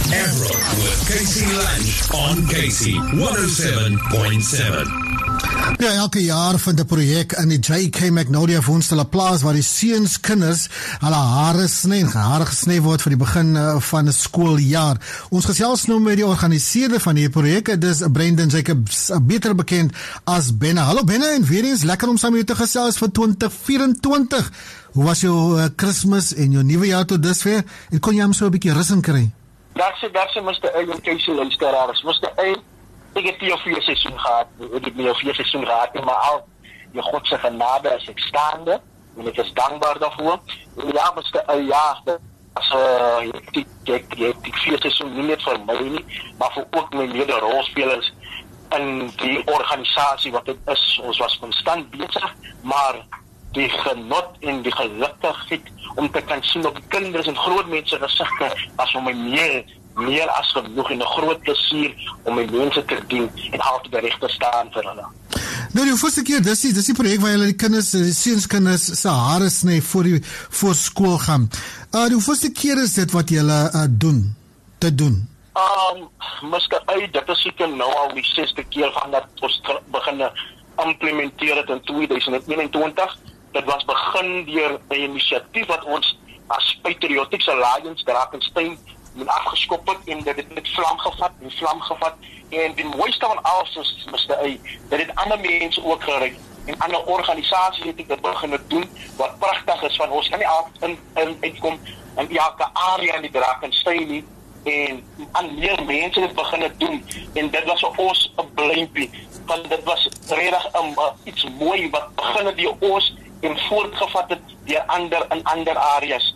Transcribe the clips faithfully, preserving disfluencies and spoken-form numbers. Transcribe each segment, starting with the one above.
Averill with Casey Lange on Casey one oh seven point seven. Ja, elke jaar vind 'n projek in die J K Magnolia Woonstelle plaas waar die seuns kinders hulle hare sny en hare gesny word vir die begin uh, van 'n skooljaar. Ons gesels nou met die organiseerder van hierdie projek, dis Brendan Jacobs, beter bekend as Benne. Hallo Benne, en weer eens lekker om saam met jou te gesels vir twintig vyf-en-twintig. Hoe was jou uh, Kersfees en jou nuwe jaar tot dusver? En kon jy hom so 'n bietjie rus in kry? Daarse daarse mister A en Casey luisteraars. mister A, ek het nie 'n vier seisoen gehad, ek het nie 'n vier seisoen gehad, maar al die God se genade is ek staande, en ek is dankbaar daarvoor. En ja, mister A, ja, as uh, ek ek ek die vier seisoen nie net vir my nie, maar vir ook my mede-rolspelers in die organisasie wat dit is. Ons was konstant besig, maar die genot en die gelukigheid om te kan sien op die kinders en groot mense gesigte was vir my meer meer as genoeg en 'n groot plesier om my mense te dien en altyd reg te staan vir hulle. Nou die eerste keer, dis die, dis die projek waar hulle die kinders, die seunskinders se hare sny voor die voor skool gaan. Uh die eerste keer is dit wat julle uh, doen, te doen. Um, mister A, dit is seker nou al die sesde keer van dat ons begin implementeer het in twintig eenentwintig. Dit was begin deur 'n inisiatief wat ons as Patriotics Alliance Drakensberg met afgeskop het en dit het met vlam gevat en vlam gevat en die mooiste van alles is, mister A, dat dit ander mense ook gerig en ander organisasies het dit begin doen wat pragtig is, van ons kan nie altyd in, in, uitkom in elke area in die Drakensberg nie en aan meer mense het begin doen en dit was vir ons 'n blympie, want dit was regtig um, uh, iets mooi wat begin het die ons en voortgevat het deur ander in ander areas.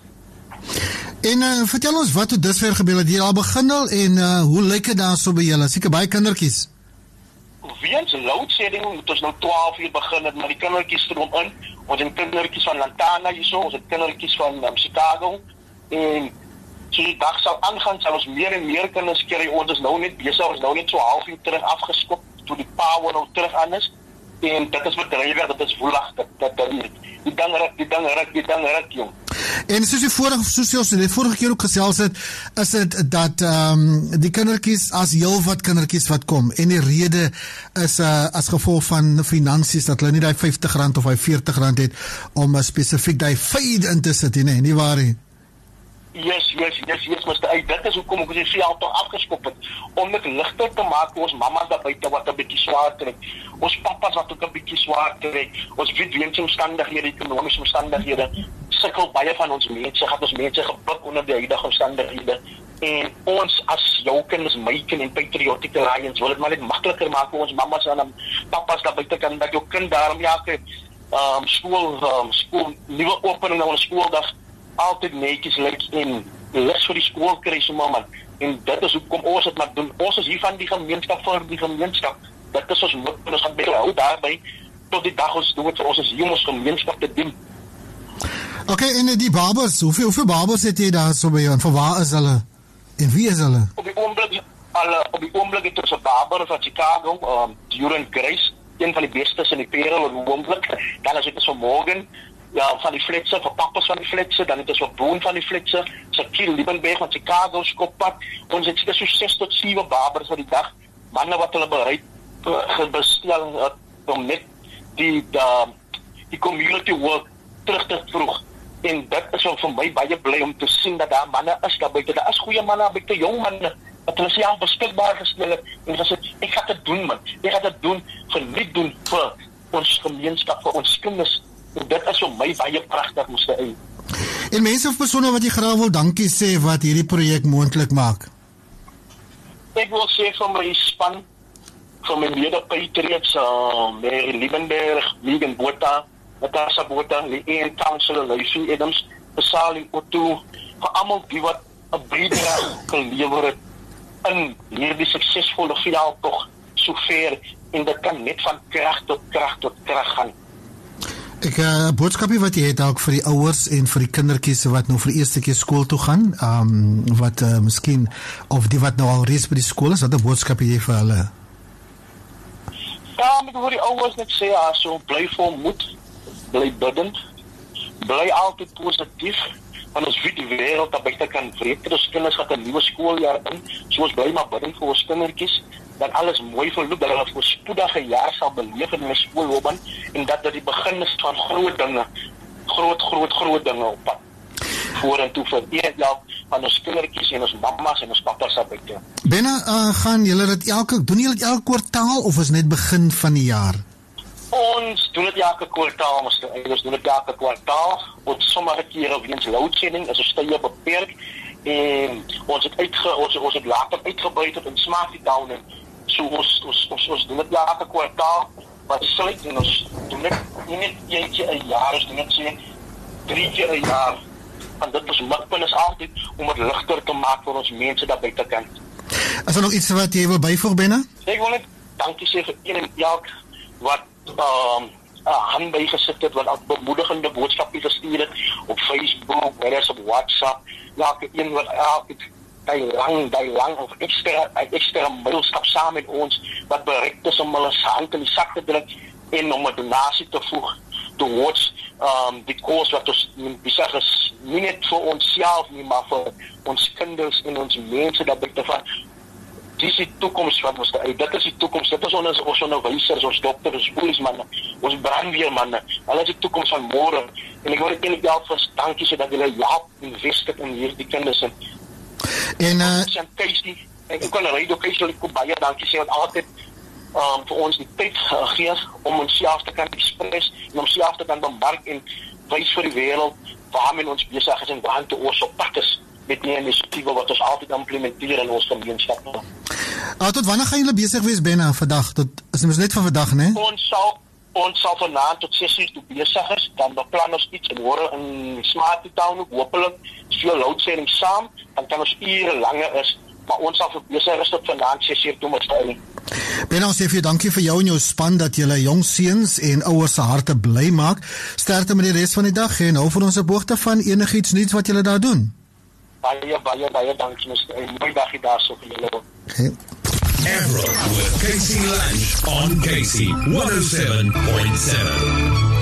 En uh, vertel ons wat tot dusver gebeur het, jy al begin al en uh, hoe lyk dit daar so by julle? Seker baie kindertjies. Weens loadshedding moet ons nou twaalf uur begin het, maar die kindertjies stroom in. Ons het kindertjies van Lantana hierso, ons het kindertjies van um, Chicago en so die dag sal aangaan, sal ons meer en meer kinders kry. Ons is nou net besig, ons nou net so half uur terug afgeskop toe die power nou terug aan is. En dit is bedrywer, dit is woelig, dit, dit, dit, dit, die ding ruk, die ding ruk, die ding ruk, jong. En soos die vorige, soos ons die vorige keer ook gesels het, is dit dat um, die kindertjies, as heel wat kindertjies wat kom, en die rede is uh, as gevolg van finansies, dat hulle nie die vyftig rand of die veertig rand het, om uh, spesifiek die fade in te sit, nee, nie waar nie? Yes, yes, yes, yes, mister A, dit is hoekom ek sê al toch afgeskop het, om dit ligter te maak, ons mamas daar buite wat 'n bietjie swaar trek, ons papas wat ook 'n bietjie swaar trek, ons weet weens omstandighede, ekonomiese omstandighede, sukkel baie van ons mense, gaat ons mense gebuk onder die huidige omstandighede, en ons as jou kinders, my kind en Patriotic Alliance, wil het maar net makliker maak vir ons mamas en papas daar buite kan, dat jou kind daarom ja, um, school, um, school, nieuwe opening na ons schooldag, altyd netjies lyk en les vir die skool kry so man. En dit is hoekom ons het maar doen. Ons is hier van die gemeenskap vir die gemeenskap. Dit is ons moet ons gaan behou daarby tot die dag ons doen het vir ons is hier om ons gemeenskap te doen. Okay, en die babas, hoeveel hoeveel babas het jy daar so by jou? En van waar is hulle? En wie is hulle? Op die oomblik alle op die oomblik het ons 'n baber van Chicago, um Duran Grace, een van die bestes in die Parel op die oomblik. Dan is dit so morgen ja, van die Flitse, van papas van die Flitse, dan het ons wat Boon van die Flitse, Shaquille Liebenberg van Chicago, Skoppak, ons het so ses tot sewe babers vir die dag, manne wat hulle bereid uh, bestel uh, om net die, die, die community work terug te vroeg, en dit is vir my baie bly om te sien dat daar manne is daar buite, daar is goeie manne, buite jong manne, wat hulle sê al beskikbaar gestel het, en gesê, ek ga dit doen man, ek ga dit doen, verniet doen vir ons gemeenskap, vir ons kinders. En dit is vir my baie pragtig, mister A. En mense of persone wat jy graag wil dankie sê wat hierdie projek moontlik maak? Ek wil sê vir my span, vir my mede-patriots, uh, Mary Liebenberg, Megan Botha, Natasha Botha, Lee-Ann Council, Lucy Adams, Pasali Otto, vir almal die wat 'n bydrae gelewer het in hierdie suksesvolle veldtog sover, en dit kan net van krag tot krag tot krag gaan. Ek 'n uh, boodskapie wat jy het ook vir die ouers en vir die kindertjies wat nou vir die eerste keer skool toe gaan, um, wat uh, miskien, of die wat nou al reeds by die skool is, wat 'n boodskapie jy vir hulle? Ja, met vir die ouers net sê, so bly vol moed, bly biddend, bly altyd positief, van ons wit wêreld daar buite kan vreet. Ons kinders gaan 'n nuwe skooljaar in, so ons bly maar bidden vir ons kindertjies, dat alles mooi verloop, dat hulle 'n voorspoedige jaar sal beleef in hulle skoolloopbaan en dat dit die begin is van groot dinge, groot, groot, groot dinge op pad. Vorentoe vir eendag van ons kindertjies en ons mammas en ons pappas daar buite. Benna, uh, gaan julle dit elke, doen julle dit elke kwartaal of is net begin van die jaar? Ons doen dit elke kwartaal, ons doen dit elke kwartaal. Ons sommige kere weens loadshedding is ons tye beperk en ons het uitge ons ons het later uitgebrei tot in Smarty Town en so ons ons ons, ons doen dit elke kwartaal. Wat sluit en ons doen dit nie net eentjie 'n jaar, ons doen dit sê drie keer 'n jaar. En dit is mikpunt is altyd om het ligter te maak vir ons mense daar buite kant. Is daar nog iets wat jy wil byvoeg, Benna? Ek wil net dankie sê vir een en elk wat um, 'n hand bygesit het, wat ook bemoedigende boodskappe gestuur het op Facebook, whereas op WhatsApp, elke een wat elke die lang, die lang of extra, extra middelstap saam met ons, wat bereid is om hulle hand in die sak te druk en om 'n donasie te voeg towards um, die koers wat ons besig is, nie net vir onsself nie, maar vir ons kinders en ons mense daar buite van. Dit is die toekoms wat ons daar, dit is die toekoms, dit is ons, ons onderwysers, ons dokters, ons polismanne, ons brandweermanne, hulle is die toekoms van môre, en ek wil net enig jou vir dankie sê dat julle help investeer in hierdie kinders en en uh, Casey, ek kan Radio Casey ek kom baie dankie sê wat altyd um, vir ons die tyd gegee om onsself te kan express en onsself te kan bemark en wys vir die wêreld waarmee ons besig is en waartoe ons op pad is met die inisiatiewe wat ons altyd implementeer in ons gemeenskap. Uh, tot wanneer gaan julle besig wees, Benna, vandag? Tot is dit net van vandag, né? Ons sal ons sal vanaand tot ses uur toe besig is, dan beplan ons iets en môre in Smarty Town ook hopelik veel loadshedding saam, dan kan ons ure langer is, maar ons sal besig is tot vanaand ses uur toe met styling. Benna, ons sê vir jou dankie vir jou en jou span dat julle jong seuns en ouers se harte bly maak. Sterkte met die res van die dag en hou vir ons op hoogte van enigiets nuuts wat julle daar doen. Baie, baie, baie dankie. En mooi dagie daar so vir julle. Okay. Averill with Casey Lange on Casey one oh seven point seven.